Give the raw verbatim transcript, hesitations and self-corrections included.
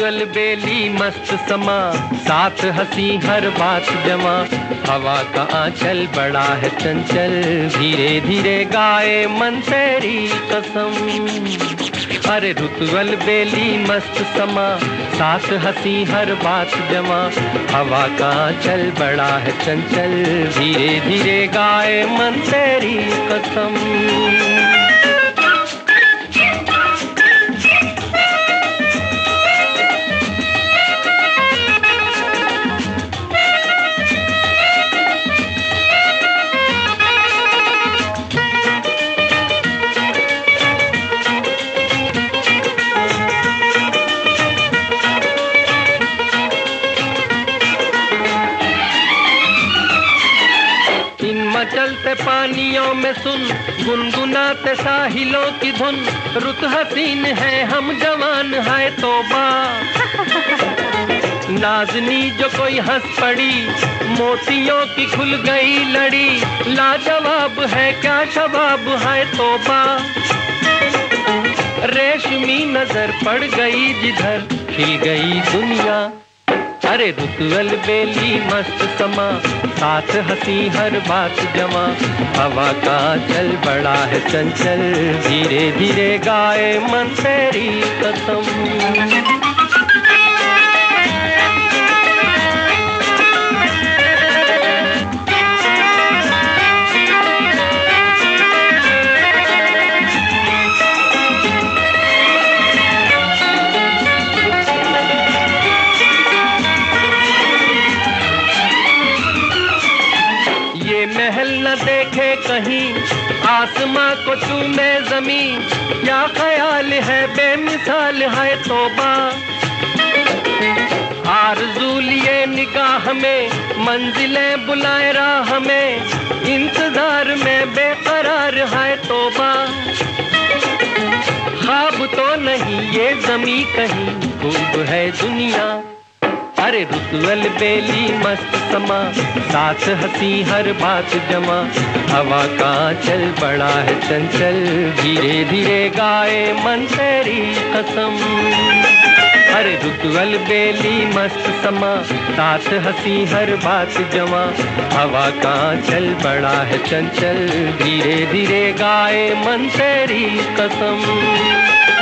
अलबेली मस्त समा, साथ हंसी हर बात जमा। हवा का आंचल बड़ा है चंचल, धीरे धीरे गाए मन तेरी कसम। अरे रुत अलबेली मस्त समा, साथ हंसी हर बात जमा। हवा का आंचल बड़ा है चंचल, धीरे धीरे गाए मन तेरी कसम। मचलते पानियों में सुन, गुनगुनाते साहिलों की धुन। रुत हसीन है हम जवान है तौबा, नाजनी जो कोई हंस पड़ी, मोतियों की खुल गई लड़ी। लाजवाब है क्या शबाब है तौबा, रेशमी नजर पड़ गई जिधर खिल गई दुनिया। अरे रुत अलबेली मस्त समा, साथ हंसी हर बात जमा। हवा का चल बड़ा है चंचल, धीरे धीरे गाए मन तेरी कसम। महल न देखे कहीं, आसमां को चूमे जमीन। क्या ख्याल है बेमिसाल है तौबा, आरज़ू लिए निगाह में, मंजिलें बुलाए राह में। इंतजार में बेकरार है तौबा, ख्वाब तो नहीं ये ज़मीं कहीं खूब है दुनिया। अरे रुत अलबेली मस्त समा, साथ हंसी हर बात जमा। हवा का चल बड़ा है चंचल, धीरे धीरे गाए मन तेरी कसम। अरे रुत अलबेली मस्त समा, साथ हंसी हर बात जमा। हवा का चल बड़ा है चंचल, धीरे धीरे गाए मन तेरी कसम।